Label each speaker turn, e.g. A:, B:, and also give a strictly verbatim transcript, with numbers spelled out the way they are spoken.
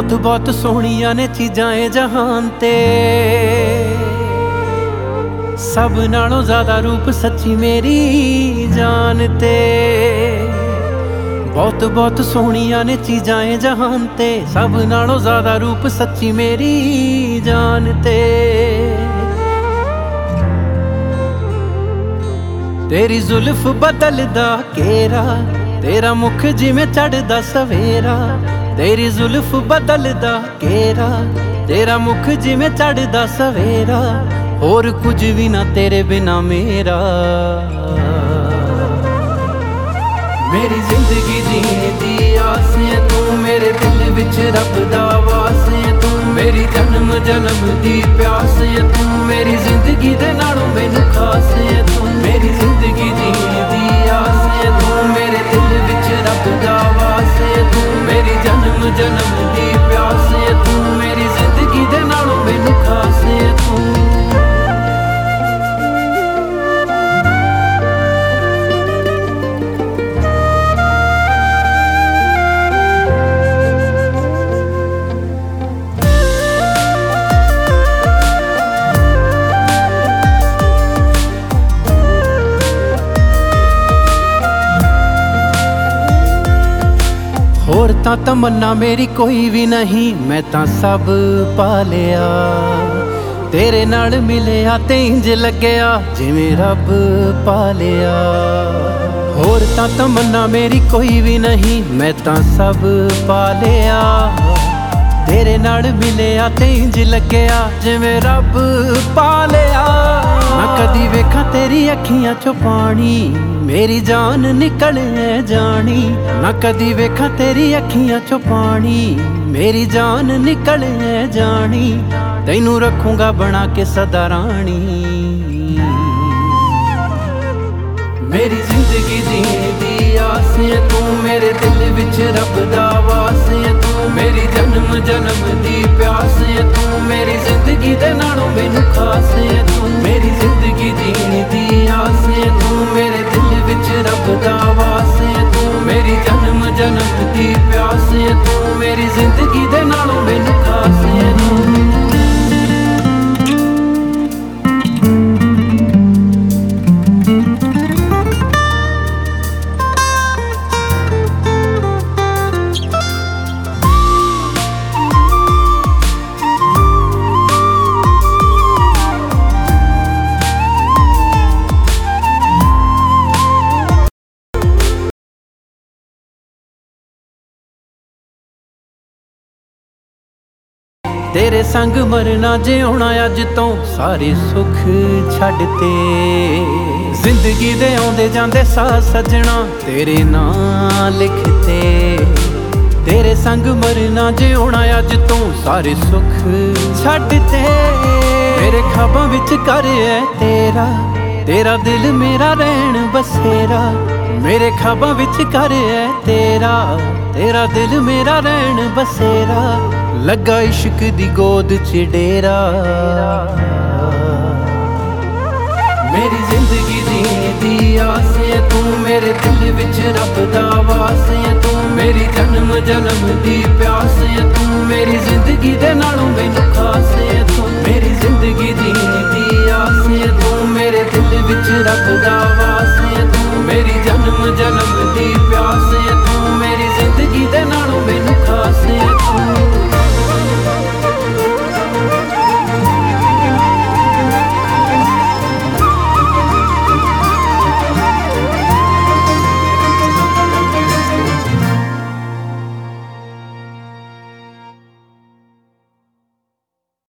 A: बहुत बहुत सोहणियां ने चीज़ां ए जहान ते, सब नालों ज़्यादा रूप सच्ची मेरी जान ते। बहुत बहुत सोहणियां ने चीज़ां ए जहान ते, सब नालों ज़्यादा रूप सच्ची मेरी जान ते। तेरी जुल्फ बदलदा घेरा, तेरा मुख जिवें चढ़दा सवेरा। तेरी जुल्फ बदलदा घेरा, तेरा मुख जिवें चढ़दा सवेरा। होर कुछ भी ना तेरे बिना मेरा। मेरी जिंदगी जीने दी आस है तू, मेरे दिल विच रब दा वास है तू। मेरी जन्म जन्म दी प्यास है तू, मेरी जिंदगी दे नालों मैनू खास है तू। मेरी जिंदगी जीने दी आस है तू, मेरे दिल विच रब दा वास है तू। मेरी जन्म जन्म दी प्यास है तू, मेरी जिंदगी दे नालों मैनू खास है तू। होर तां तमन्ना मेरी कोई भी नहीं, मैं तां सब पा लिया। तेरे नाल मिलिया ते इंज लग्या जिवें रब पा लिया। होर तां तमन्ना मेरी कोई भी नहीं, मैं तां सब पा लिया। तेरे नाल मिलिया ते इंज लग्या जिवें रब पा लिया। मैं कदी वेखां तेरी अखियां चों पानी, मेरी जान निकले जानी। ना कदी वेखां तेरी अखियां चों पानी, मेरी जान निकले जानी। तैनू रखूंगा बना के सदा रानी। मेरी जिंदगी जीने दी आस है तू, मेरे दिल विच रब दा वास है तू। मेरी जन्म जन्म दी प्यास है तू, मेरी जिंदगी दे नालों मैनू खास है तू। मेरी जिंदगी जीने दी आस है तू, मेरे दिल विच रब दा वास है तू। मेरी जन्म जन्म दी प्यास है तू, मेरी जिंदगी दे नालों मैनू खास है तू। तेरे संग मरना जिउणा अज तो सारे सुख छड्ड ते। जिंदगी दे आउंदे जांदे साह सजना तेरे नां लिखते। तेरे संग मरना जिउणा अज तो सारे सुख छड्ड ते। मेरे ख्वाबां विच घर है तेरा, तेरा दिल मेरा रहन बसेरा। मेरे ख्वाबां विच घर है तेरा, तेरा दिल मेरा रहन बसेरा। लगा इश्क दी गोद च डेरा। मेरी जिंदगी जीने दी आस है तू, मेरे दिल विच रब दा वास है तू। मेरी जन्म जन्म दी प्यास है तू, मेरी जिंदगी दे नालों मैनू खास है तू। मेरी जिंदगी जीने